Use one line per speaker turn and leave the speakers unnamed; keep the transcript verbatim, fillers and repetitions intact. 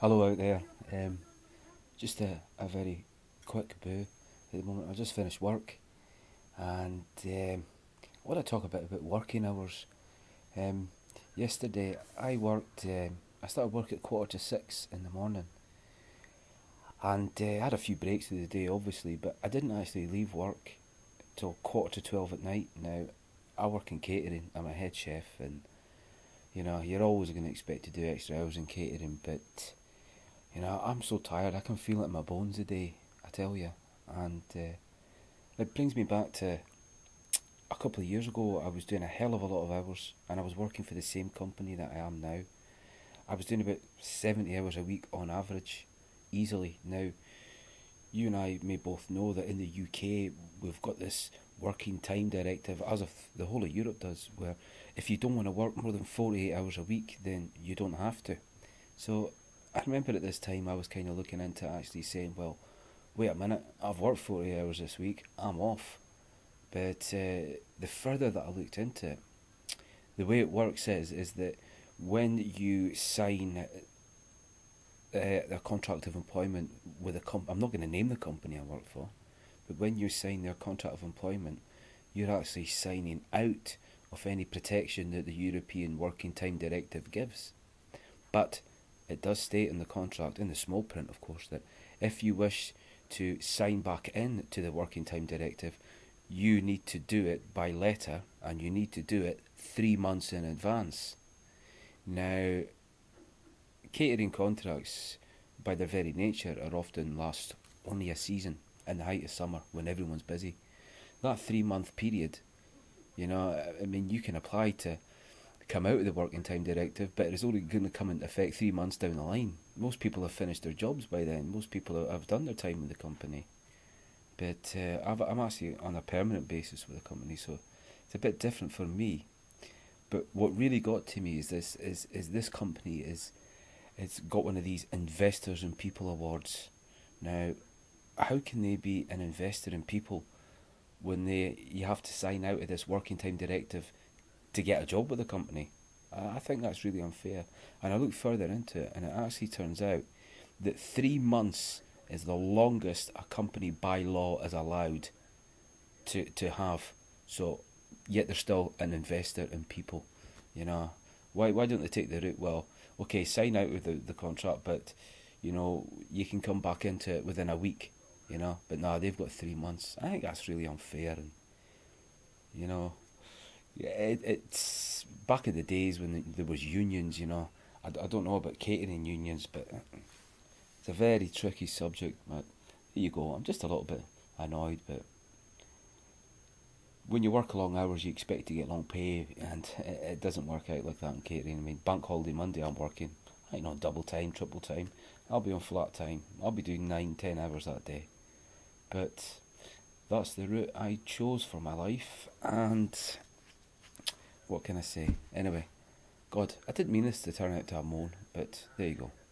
Hello out there. Um, just a, a very quick boo at the moment. I just finished work and um, I want to talk a bit about working hours. Um, Yesterday I worked, um, I started work at quarter to six in the morning and uh, I had a few breaks through the day obviously, but I didn't actually leave work till quarter to twelve at night. Now, I work in catering, I'm a head chef, and you know, you're always going to expect to do extra hours in catering, but you know, I'm so tired. I can feel it in my bones today. I tell you, and uh, it brings me back to a couple of years ago. I was doing a hell of a lot of hours, and I was working for the same company that I am now. I was doing about seventy hours a week on average, easily. Now, you and I may both know that in the U K we've got this working time directive, as of the whole of Europe does, where if you don't want to work more than forty-eight hours a week, then you don't have to. So I remember at this time I was kind of looking into actually saying, well, wait a minute, I've worked forty hours this week, I'm off. But uh, the further that I looked into it, the way it works is is that when you sign uh, a contract of employment with a comp, I'm not going to name the company I work for, but when you sign their contract of employment, you're actually signing out of any protection that the European Working Time Directive gives. But it does state in the contract, in the small print of course, that if you wish to sign back in to the Working Time Directive, you need to do it by letter and you need to do it three months in advance. Now, catering contracts, by their very nature, are often last only a season in the height of summer when everyone's busy. That three month period, you know, I mean, you can apply to come out of the Working Time Directive, but it's only going to come into effect three months down the line. Most people have finished their jobs by then. Most people have done their time with the company. But uh, I've, I'm actually on a permanent basis with the company, so it's a bit different for me. But what really got to me is this: is is this company is it's got one of these investors in people awards. Now, how can they be an investor in people when they you have to sign out of this Working Time Directive to get a job with the company? I think that's really unfair. And I looked further into it, and it actually turns out that three months is the longest a company by law is allowed to, to have. So, yet they're still an investor in people. You know, why why don't they take the route? Well, okay, sign out with the, the contract, but you know you can come back into it within a week. You know, but no, they've got three months. I think that's really unfair, and you know, yeah, it, it's back in the days when there was unions. You know, I, I don't know about catering unions, but it's a very tricky subject. But here you go. I'm just a little bit annoyed, but when you work long hours, you expect to get long pay, and it, it doesn't work out like that in catering. I mean, bank holiday Monday, I'm working. I know double time, triple time. I'll be on flat time. I'll be doing nine, ten hours that day. But that's the route I chose for my life, and what can I say? Anyway, God, I didn't mean this to turn out to a moan, but there you go.